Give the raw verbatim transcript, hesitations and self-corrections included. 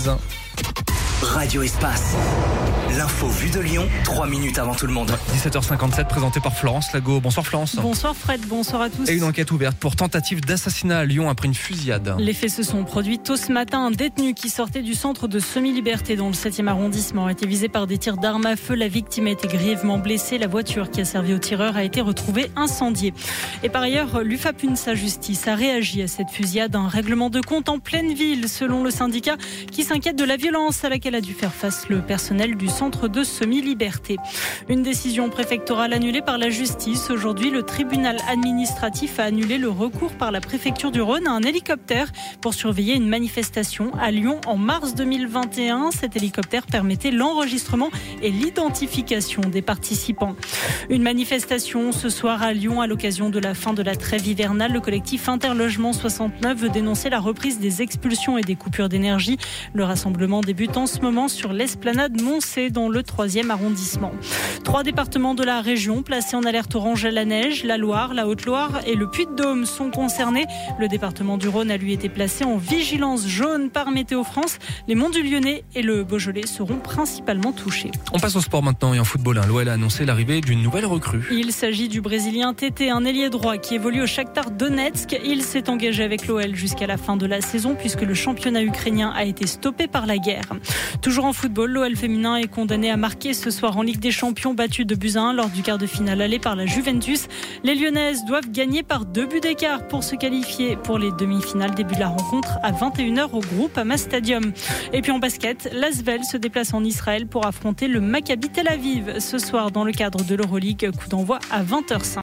quinze. Radio Espace. L'info vue de Lyon, trois minutes avant tout le monde. dix-sept heures cinquante-sept, présenté par Florence Lago. Bonsoir Florence. Bonsoir Fred, bonsoir à tous. Et une enquête ouverte pour tentative d'assassinat à Lyon après une fusillade. Les faits se sont produits tôt ce matin. Un détenu qui sortait du centre de semi-liberté dans le septième arrondissement a été visé par des tirs d'armes à feu. La victime a été grièvement blessée. La voiture qui a servi au tireur a été retrouvée incendiée. Et par ailleurs, l'U F A P UNSA Justice a réagi à cette fusillade. Un règlement de compte en pleine ville, selon le syndicat, qui s'inquiète de la violence à laquelle a dû faire face le personnel du centre de semi-liberté. Une décision préfectorale annulée par la justice. Aujourd'hui, le tribunal administratif a annulé le recours par la préfecture du Rhône à un hélicoptère pour surveiller une manifestation à Lyon en mars deux mille vingt et un. Cet hélicoptère permettait l'enregistrement et l'identification des participants. Une manifestation ce soir à Lyon à l'occasion de la fin de la trêve hivernale. Le collectif Interlogement soixante-neuf veut dénoncer la reprise des expulsions et des coupures d'énergie. Le rassemblement débute en ce moment sur l'esplanade Moncey dans le troisième arrondissement. Trois départements de la région placés en alerte orange à la neige. La Loire, la Haute-Loire et le Puy-de-Dôme sont concernés. Le département du Rhône a lui été placé en vigilance jaune par Météo France. Les monts du Lyonnais et le Beaujolais seront principalement touchés. On passe au sport maintenant et en football. L'O L a annoncé l'arrivée d'une nouvelle recrue. Il s'agit du Brésilien Tété, un ailier droit qui évolue au Shakhtar Donetsk. Il s'est engagé avec l'O L jusqu'à la fin de la saison puisque le championnat ukrainien a été stoppé par la guerre. Toujours en football, l'O L féminin est condamné à marquer ce soir en Ligue des Champions, battu de buts à un lors du quart de finale aller par la Juventus. Les Lyonnaises doivent gagner par deux buts d'écart pour se qualifier pour les demi-finales. Début de la rencontre à vingt et une heures au Groupama Stadium. Et puis en basket, l'Asvel se déplace en Israël pour affronter le Maccabi Tel Aviv ce soir dans le cadre de l'Euroleague. Coup d'envoi à vingt heures cinq.